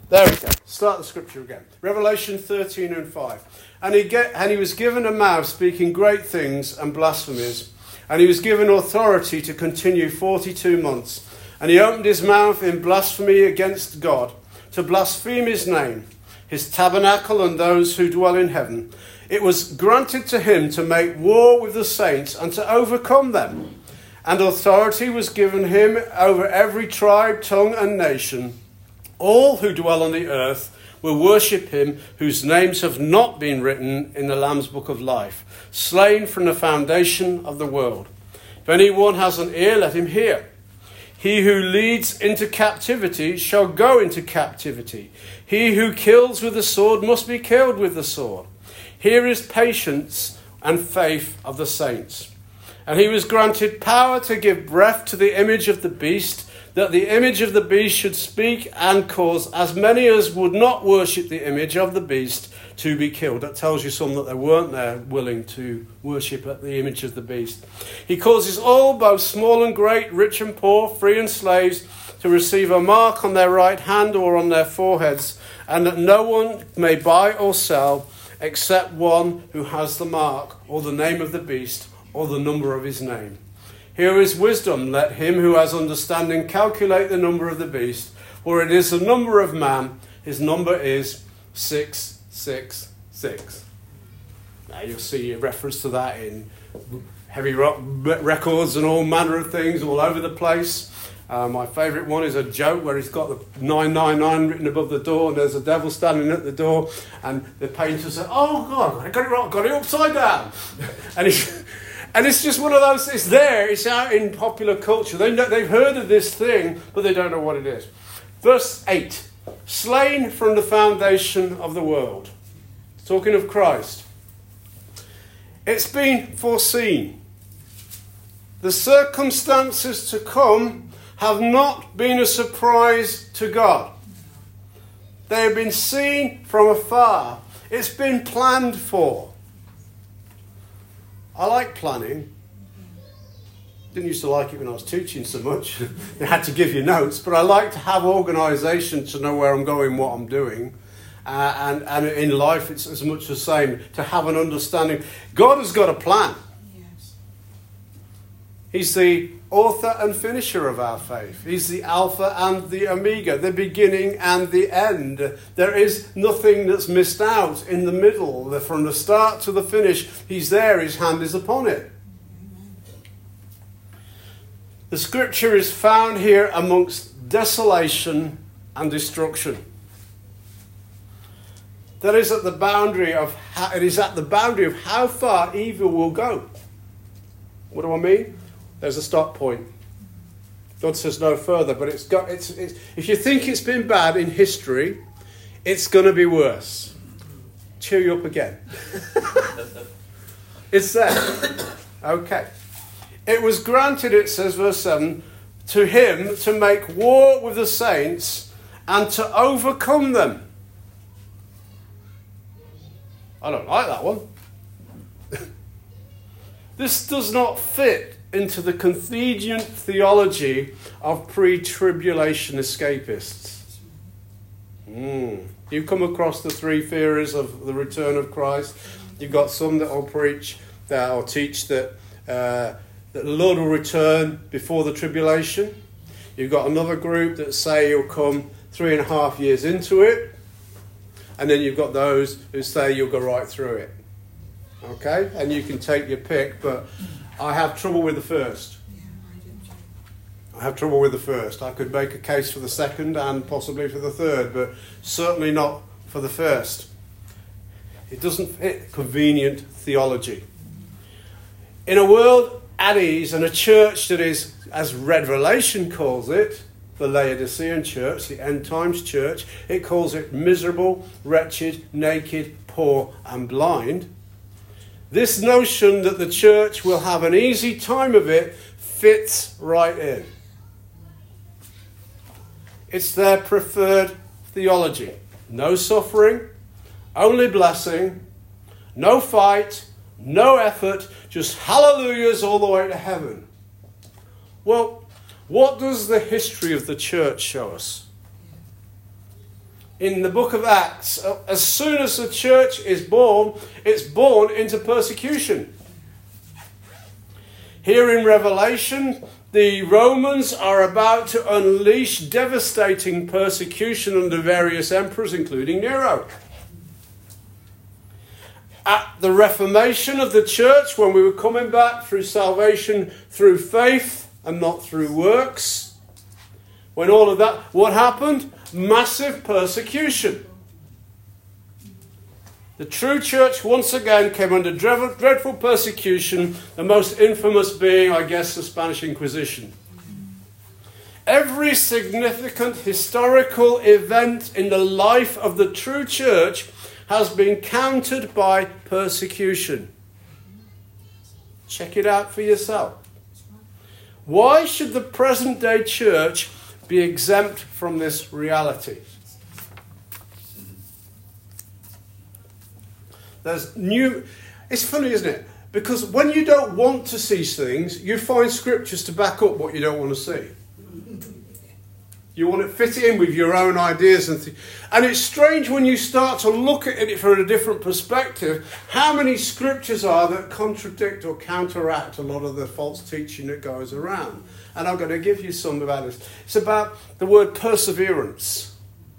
There we go. Start the scripture again. Revelation 13 and 5. And he was given a mouth speaking great things and blasphemies. And he was given authority to continue 42 months. And he opened his mouth in blasphemy against God, to blaspheme his name, his tabernacle, and those who dwell in heaven. It was granted to him to make war with the saints and to overcome them. And authority was given him over every tribe, tongue, and nation. All who dwell on the earth will worship him, whose names have not been written in the Lamb's book of life, slain from the foundation of the world. If anyone has an ear, let him hear. He who leads into captivity shall go into captivity. He who kills with the sword must be killed with the sword. Here is patience and faith of the saints. And he was granted power to give breath to the image of the beast, that the image of the beast should speak and cause as many as would not worship the image of the beast to be killed. That tells you some that they weren't there willing to worship at the image of the beast. He causes all, both small and great, rich and poor, free and slaves, to receive a mark on their right hand or on their foreheads, and that no one may buy or sell except one who has the mark or the name of the beast or the number of his name. Here is wisdom. Let him who has understanding calculate the number of the beast, for it is the number of man. His number is 666. Now you'll see a reference to that in heavy rock records and all manner of things all over the place. My favourite one is a joke where he's got the 999 written above the door, and there's a devil standing at the door, and the painter said, "Oh God, I got it wrong, got it upside down," and it's just one of those. It's there. It's out in popular culture. They've heard of this thing, but they don't know what it is. Verse 8: slain from the foundation of the world. Talking of Christ. It's been foreseen. The circumstances to come have not been a surprise to God. They have been seen from afar. It's been planned for. I like planning. Didn't used to like it when I was teaching so much. They had to give you notes, but I like to have organisation to know where I'm going, what I'm doing. And in life, it's as much the same, to have an understanding. God has got a plan. Yes. He's the author and finisher of our faith. He's the Alpha and the Omega, the beginning and the end. There is nothing that's missed out in the middle. From the start to the finish, he's there. His hand is upon it. The scripture is found here amongst desolation and destruction. That is at the boundary of how far evil will go. What do I mean? There's a stop point. God says no further, but it's if you think it's been bad in history, it's going to be worse. Cheer you up again. It's there. Okay. It was granted, it says, verse 7, to him to make war with the saints and to overcome them. I don't like that one. This does not fit into the convenient theology of pre-tribulation escapists. You come across the three theories of the return of Christ. You've got some that will preach that or teach that the Lord will return before the tribulation. You've got another group that say he'll come 3.5 years into it. And then you've got those who say you'll go right through it. Okay? And you can take your pick, but I have trouble with the first. I could make a case for the second and possibly for the third, but certainly not for the first. It doesn't fit convenient theology. In a world at ease and a church that is, as Revelation calls it, the Laodicean church, the end times church, it calls it miserable, wretched, naked, poor and blind. This notion that the church will have an easy time of it fits right in. It's their preferred theology. No suffering, only blessing, no fight, no effort, just hallelujahs all the way to heaven. Well, what does the history of the church show us? in the book of Acts, as soon as the church is born, it's born into persecution. Here in Revelation, the Romans are about to unleash devastating persecution under various emperors, including Nero. At the Reformation of the church, when we were coming back through salvation through faith and not through works, when all of that, what happened? Massive persecution. The true church once again came under dreadful persecution, the most infamous being, I guess, the Spanish Inquisition. Every significant historical event in the life of the true church has been countered by persecution. Check it out for yourself. Why should the present day church be exempt from this reality? It's funny, isn't it? Because when you don't want to see things, you find scriptures to back up what you don't want to see. You want to fit it in with your own ideas and it's strange when you start to look at it from a different perspective, how many scriptures are that contradict or counteract a lot of the false teaching that goes around. And I'm going to give you some about this. It's about the word perseverance.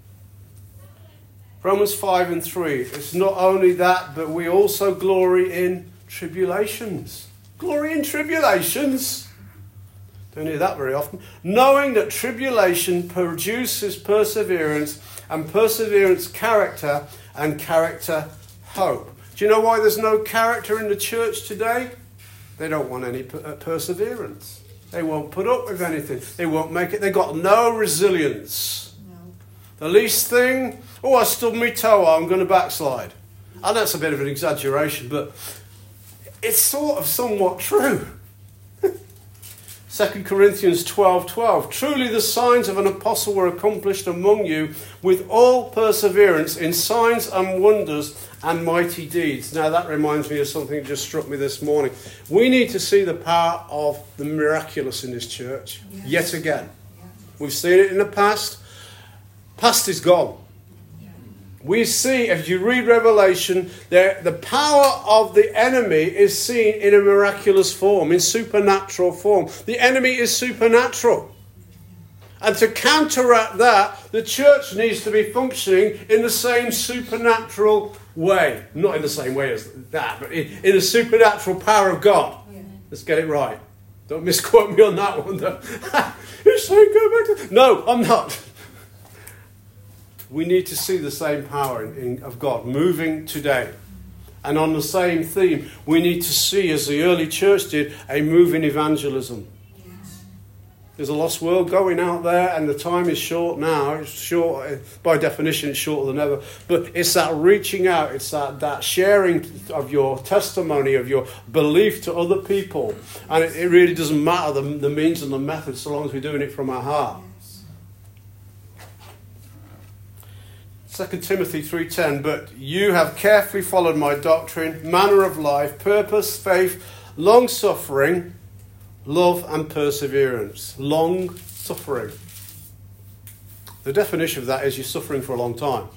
Romans 5 and 3. It's not only that, but we also glory in tribulations. Glory in tribulations. Don't hear that very often. Knowing that tribulation produces perseverance, and perseverance character, and character hope. Do you know why there's no character in the church today? They don't want any perseverance. They won't put up with anything. They won't make it. They've got no resilience. No. The least thing, I stubbed my toe, I'm going to backslide. And that's a bit of an exaggeration, but it's sort of somewhat true. 2 Corinthians 12:12. Truly the signs of an apostle were accomplished among you with all perseverance in signs and wonders and mighty deeds. Now that reminds me of something that just struck me this morning. We need to see the power of the miraculous in this church yet again. We've seen it in the past. Past is gone. We see, if you read Revelation, the power of the enemy is seen in a miraculous form, in supernatural form. The enemy is supernatural. And to counteract that, the church needs to be functioning in the same supernatural way. Not in the same way as that, but in the supernatural power of God. Yeah. Let's get it right. Don't misquote me on that one. You're saying go back to... No, I'm not. We need to see the same power of God moving today. And on the same theme, we need to see, as the early church did, a move in evangelism. Yes. There's a lost world going out there, and the time is short now. It's short, by definition, it's shorter than ever. But it's that reaching out, it's that sharing of your testimony, of your belief to other people. And it really doesn't matter the means and the method, so long as we're doing it from our heart. 2 Timothy 3:10, but you have carefully followed my doctrine, manner of life, purpose, faith, long-suffering, love and perseverance. Long-suffering. The definition of that is you're suffering for a long time.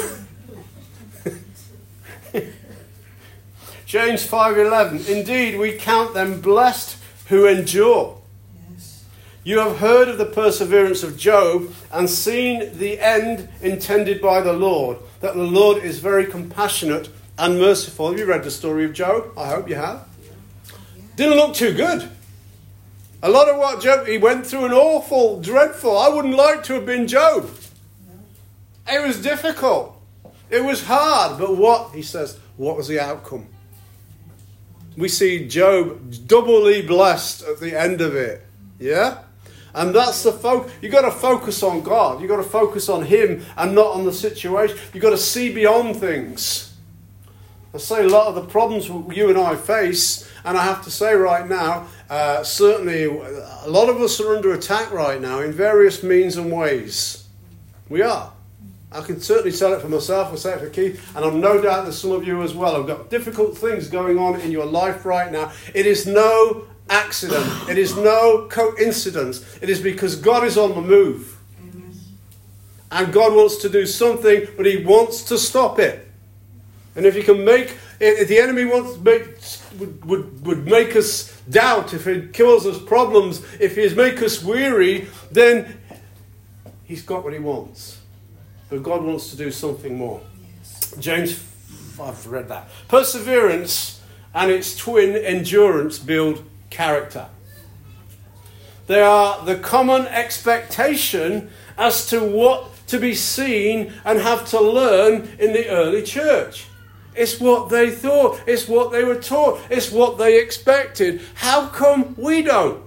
James 5:11, indeed we count them blessed who endure. You have heard of the perseverance of Job and seen the end intended by the Lord, that the Lord is very compassionate and merciful. Have you read the story of Job? I hope you have. Didn't look too good. A lot of what Job, he went through an awful, dreadful, I wouldn't like to have been Job. It was difficult. It was hard. But what was the outcome? We see Job doubly blessed at the end of it. Yeah? And that's the focus. You've got to focus on God. You've got to focus on Him and not on the situation. You've got to see beyond things. I say a lot of the problems you and I face, and I have to say right now, certainly a lot of us are under attack right now in various means and ways. We are. I can certainly tell it for myself, I say it for Keith, and I'm no doubt that some of you as well have got difficult things going on in your life right now. It is no accident. It is no coincidence. It is because God is on the move. Amen. And God wants to do something, but he wants to stop it. And if he can if the enemy would make us doubt, if it kills us problems, if he make us weary, then he's got what he wants. But God wants to do something more. James, I've read that. Perseverance and its twin endurance build character. They are the common expectation as to what to be seen and have to learn in the early church. It's what they thought. It's what they were taught. It's what they expected. How come we don't?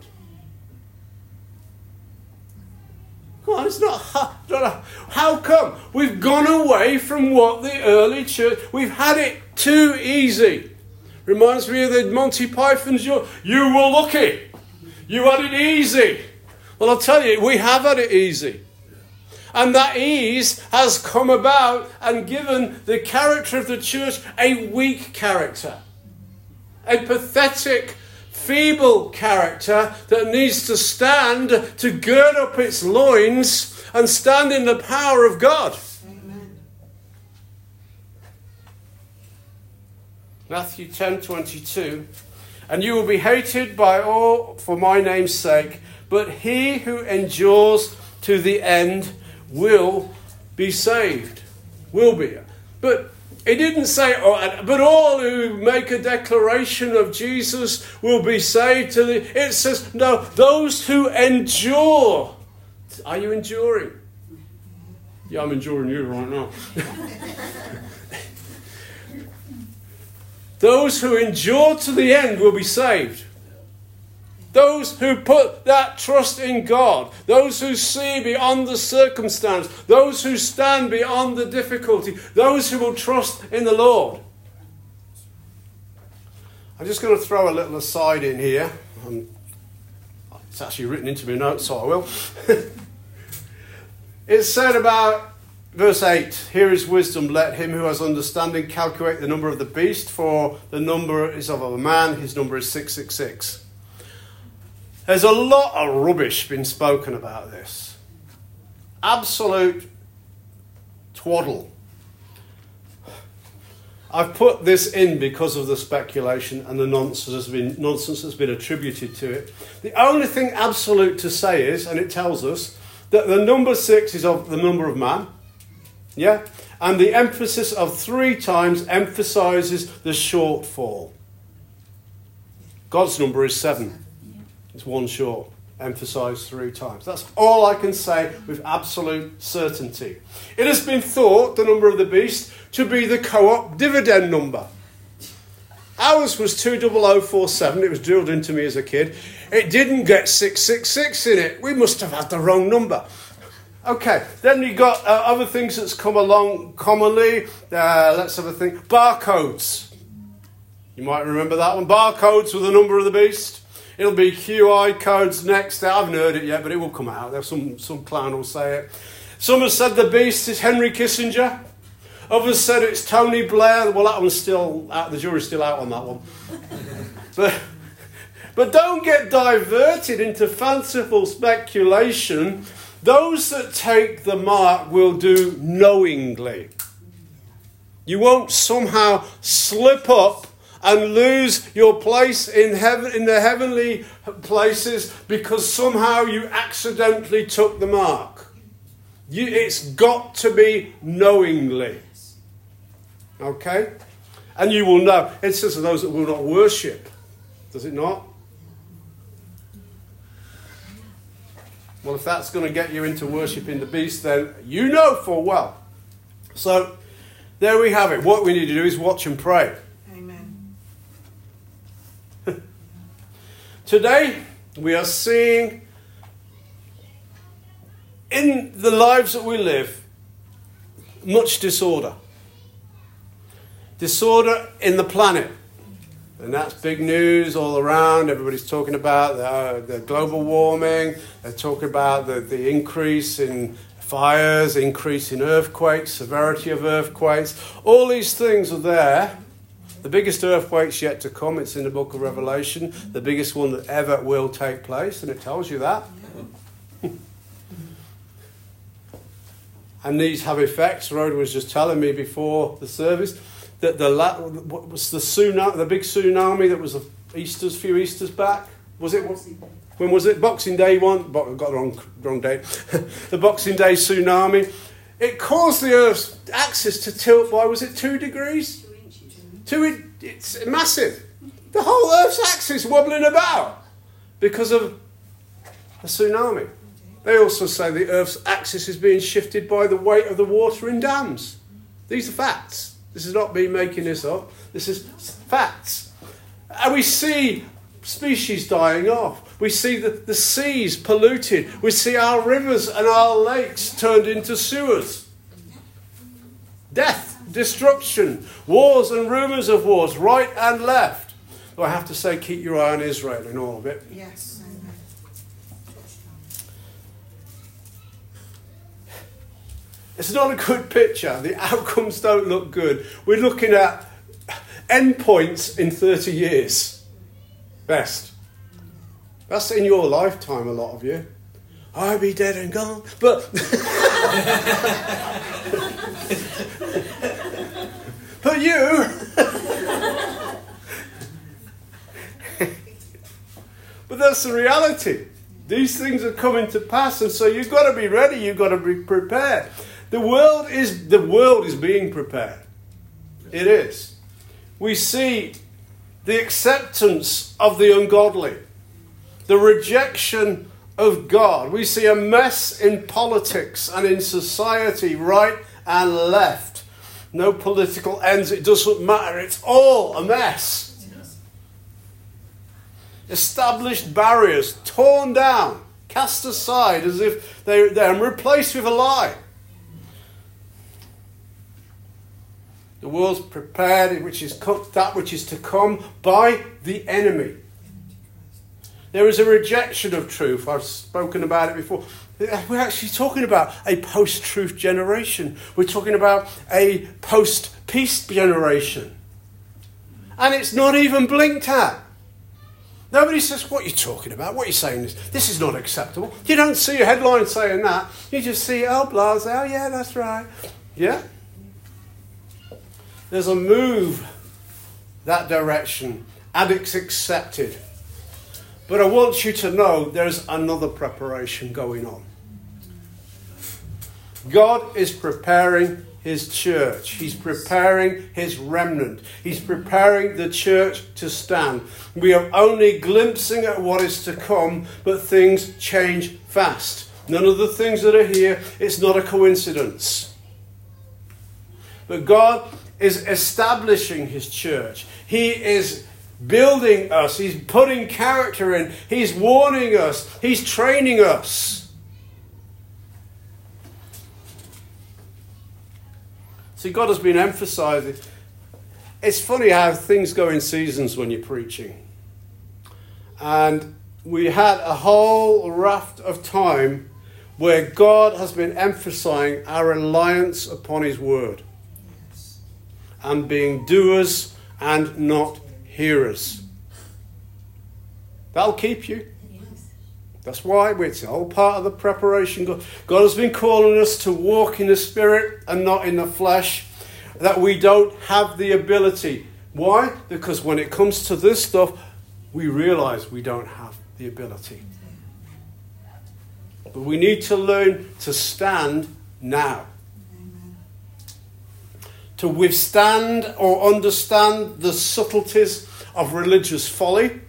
Come on, it's not. How come? We've gone away from what the early church. We've had it too easy. Reminds me of the Monty Python's. You were lucky. You had it easy. Well, I'll tell you, we have had it easy. And that ease has come about and given the character of the church a weak character. A pathetic, feeble character that needs to stand to gird up its loins and stand in the power of God. Amen. Matthew 10:22. And you will be hated by all for my name's sake, but he who endures to the end will be saved. Will be. But it didn't say, but all who make a declaration of Jesus will be saved. It says, no, those who endure. Are you enduring? Yeah, I'm enduring you right now. Those who endure to the end will be saved. Those who put that trust in God, those who see beyond the circumstance, those who stand beyond the difficulty, those who will trust in the Lord. I'm just going to throw a little aside in here. It's actually written into my notes, so I will. It's said about verse 8, here is wisdom, let him who has understanding calculate the number of the beast, for the number is of a man, his number is 666. There's a lot of rubbish been spoken about this. Absolute twaddle. I've put this in because of the speculation and the nonsense that's been attributed to it. The only thing absolute to say is, and it tells us, that the number 6 is of the number of man. Yeah? And the emphasis of 3 times emphasizes the shortfall. God's number is 7. It's 1 short, emphasised 3 times. That's all I can say with absolute certainty. It has been thought, the number of the beast, to be the co-op dividend number. Ours was 20047. It was drilled into me as a kid. It didn't get 666 in it. We must have had the wrong number. Okay, then you got other things that's come along commonly. Let's have a think. Barcodes. You might remember that one. Barcodes were the number of the beast. It'll be QI codes next. I haven't heard it yet, but it will come out. There's some clown will say it. Some have said the beast is Henry Kissinger. Others said it's Tony Blair. Well, that one's still out. The jury's still out on that one. But don't get diverted into fanciful speculation. Those that take the mark will do knowingly. You won't somehow slip up and lose your place in heaven, in the heavenly places, because somehow you accidentally took the mark. It's got to be knowingly. Okay? And you will know. It says to those that will not worship. Does it not? Well, if that's going to get you into worshipping the beast, then you know full well. So, there we have it. What we need to do is watch and pray. Today, we are seeing in the lives that we live much disorder. Disorder in the planet. And that's big news all around. Everybody's talking about the global warming. They're talking about the increase in fires, increase in earthquakes, severity of earthquakes. All these things are there. The biggest earthquake's yet to come. It's in the book of Revelation. The biggest one that ever will take place. And it tells you that. And these have effects. Rhoda was just telling me before the service that what was the tsunami, the big tsunami that was a few Easters back? Was it? When was it? Boxing Day one? Got the wrong date. The Boxing Day tsunami. It caused the Earth's axis to tilt by, was it 2 degrees? 2 inches. It's massive. The whole Earth's axis wobbling about because of a tsunami. They also say the Earth's axis is being shifted by the weight of the water in dams. These are facts. This is not me making this up. This is facts. And we see species dying off. We see the seas polluted. We see our rivers and our lakes turned into sewers. Death, destruction, wars and rumours of wars, right and left. Though I have to say, keep your eye on Israel in all of it. Yes. It's not a good picture. The outcomes don't look good. We're looking at endpoints in 30 years. Best. That's in your lifetime, a lot of you. I'll be dead and gone. But but you but that's the reality. These things are coming to pass, and so you've got to be ready, you've got to be prepared. The world is being prepared. It is. We see the acceptance of the ungodly, the rejection of God. We see a mess in politics and in society, right and left. No political ends, it doesn't matter. It's all a mess. Established barriers torn down, cast aside as if they're replaced with a lie. The world's prepared, that which is to come by the enemy. There is a rejection of truth. I've spoken about it before. We're actually talking about a post-truth generation. We're talking about a post-peace generation. And it's not even blinked at. Nobody says, what are you talking about? What are you saying? This is not acceptable. You don't see a headline saying that. You just see, oh, blase, oh, yeah, that's right. Yeah? There's a move that direction, and it's accepted. But I want you to know there's another preparation going on. God is preparing his church. He's preparing his remnant. He's preparing the church to stand. We are only glimpsing at what is to come, but things change fast. None of the things that are here, it's not a coincidence. But God is establishing his church. He is building us. He's putting character in. He's warning us. He's training us. See, God has been emphasizing. It's funny how things go in seasons when you're preaching. And we had a whole raft of time where God has been emphasizing our reliance upon his word. And being doers and not hearers. That'll keep you. That's why it's all part of the preparation. God has been calling us to walk in the Spirit and not in the flesh. That we don't have the ability. Why? Because when it comes to this stuff, we realize we don't have the ability. But we need to learn to stand now. To withstand or understand the subtleties of religious folly.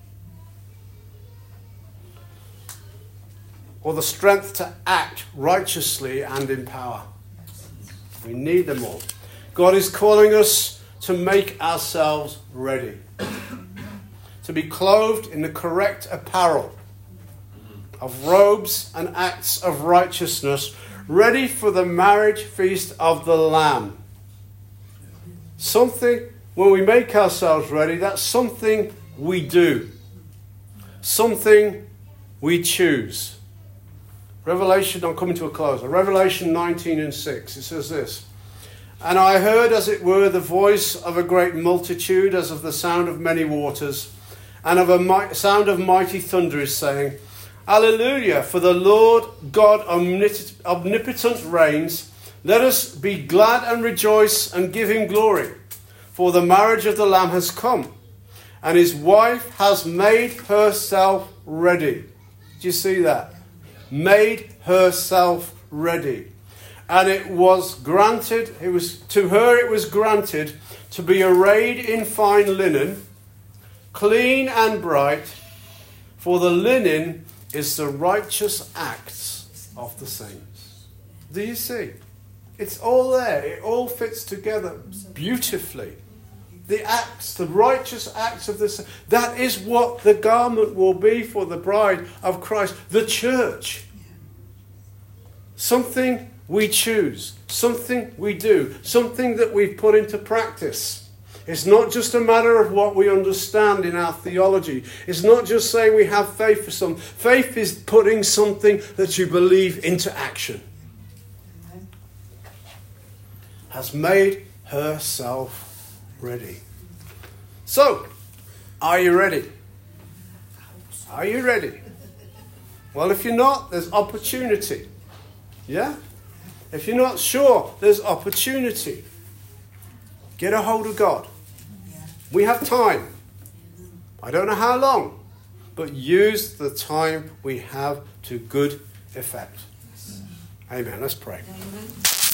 Or the strength to act righteously and in power. We need them all. God is calling us to make ourselves ready. To be clothed in the correct apparel of robes and acts of righteousness, ready for the marriage feast of the Lamb. Something, when we make ourselves ready, that's something we do. Something we choose. Revelation, I'm coming to a close. Revelation 19 and 6, it says this. And I heard, as it were, the voice of a great multitude, as of the sound of many waters, and of a sound of mighty thunderers, saying, Hallelujah. For the Lord God omnipotent reigns. Let us be glad and rejoice and give him glory. For the marriage of the Lamb has come, and his wife has made herself ready. Do you see that? Made herself ready. And it was granted, it was granted to be arrayed in fine linen, clean and bright, for the linen is the righteous acts of the saints. Do you see? It's all there. It all fits together beautifully. The acts, the righteous acts of this, that is what the garment will be for the bride of Christ, the church. Something we choose, something we do, something that we've put into practice. It's not just a matter of what we understand in our theology. It's not just saying we have faith for something. Faith is putting something that you believe into action. Has made herself ready. So, are you ready? Are you ready? Well, if you're not, there's opportunity. Yeah? If you're not sure, there's opportunity. Get a hold of God. We have time. I don't know how long, but use the time we have to good effect. Amen. Let's pray. Amen.